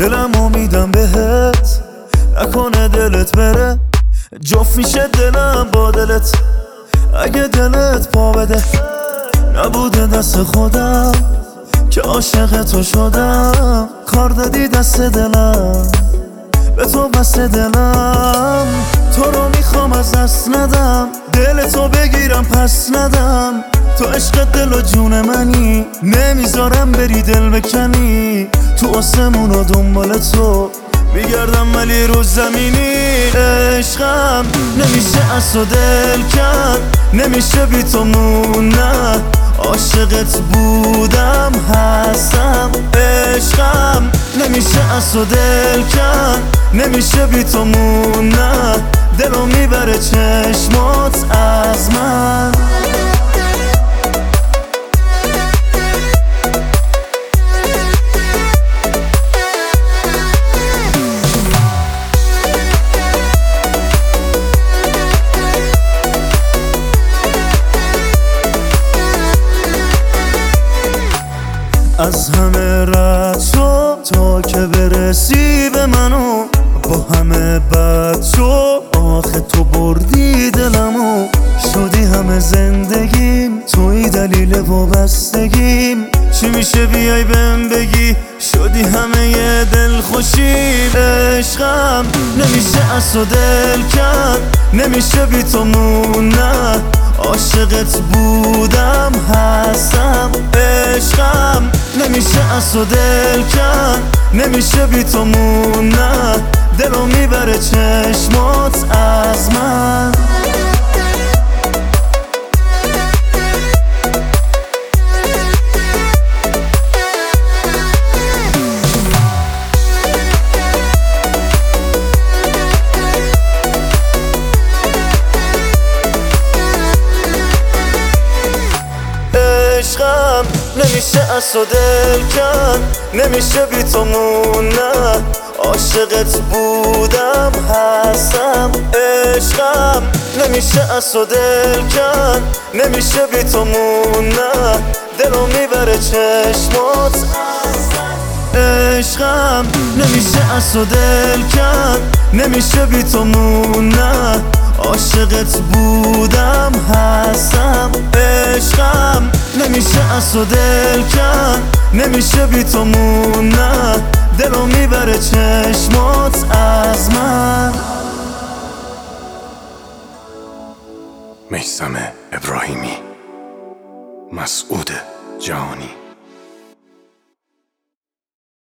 دلمو میدم بهت، نکنه دلت بره. جفت میشه دلم با دلت اگه دلت پا بده. نبوده دست خودم که عاشق تو شدم، کار دادی دست دلم، به تو بست دلم. تو رو میخوام از دست ندم، دل تو بگیرم پس ندم. تو عشق دل و جون منی، نمیذارم بری دل بکنی. تو آسمون و دنبال تو میگردم ولی رو زمینی. عشقم نمیشه از تو دل کن، نمیشه بی تو مونن. عاشقت بودم هستم، عشقم نمیشه از تو دل کن، نمیشه بی تو مونن. دلو میبره چشمات از من. از همه رد شو تا که برسی به منو، با همه بد شو آخه تو بردی دلمو. شدی همه زندگیم، توی دلیل وابستگیم. چی میشه بیای بهم بگی، شدی همه ی دل خوشیم. عشقم نمیشه از تو دل کن، نمیشه بی تو مونن. عاشقت بودم هستم، عشقم نمیشه از تو دل کن، نمیشه بی تو مونن. دلو میبره چشمات از من. عشقم نمیشه از تو دل کن، نمیشه بی تو مونن. عاشقت بودم هستم، عشقم نمیشه از تو دل کن، نمیشه بی تو مونن. دلو میبره چشمات از من. عشقم نمیشه از تو دل کن، نمیشه بی تو مونن. عاشقت بودم هستم، عشقم نمیشه از تو دل کن، نمیشه بی تو مونن. دلو میبره چشمات از من. میثم ابراهیمی، مسعود جهانی.